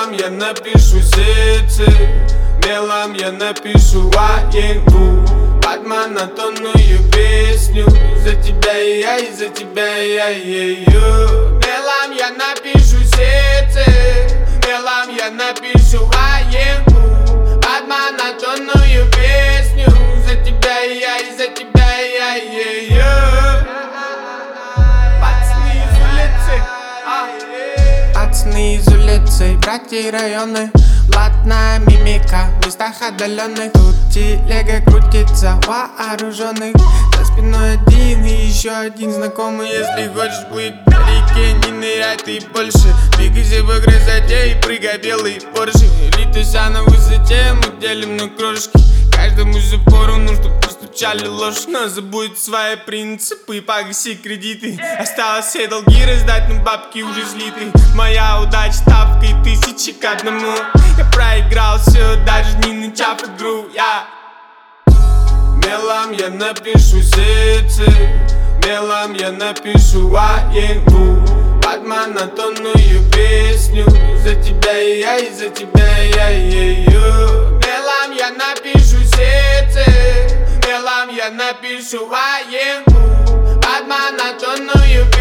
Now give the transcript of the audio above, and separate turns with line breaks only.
Мелом я напишу сердце, мелом я напишу военку под монотонную песню. За тебя и я, и за тебя и я, Мелом я напишу сердце, мелом я напишу военку под монотонную песню. За тебя и я, и за тебя и я, Пацаны из улицы, пацаны из улицы, братья районы. Блатная мимика в местах отдаленных. Тут телега крутится вооруженных. За спиной один и еще один знакомый. Если хочешь быть вдалеке, не ныряй ты больше. Двигайся по красоте и прыгай белый Порше. Летуся на высоте, мы делим на крошки. Каждому же поровну, чтоб постучали ложь. Но забудь свои принципы и погаси кредиты. Осталось все долги раздать, но бабки уже слиты. Моя удача ставкой 1000 к 1. Я проиграл все, даже не начав игру. Мелом я напишу сердце, мелом я напишу военку под монотонную песню. За тебя и я, и за тебя и я, Мелом я напишу сердце, мелом я напишу военку под монотонную песню.